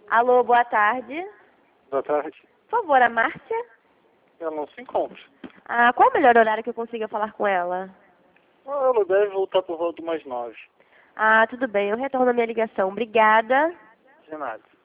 Alô, boa tarde. Boa tarde. Por favor, a Márcia? Ela não se encontra. Ah, qual o melhor horário que eu consiga falar com ela? Ela deve voltar por volta de umas 9. Ah, tudo bem, eu retorno a minha ligação. Obrigada. De nada.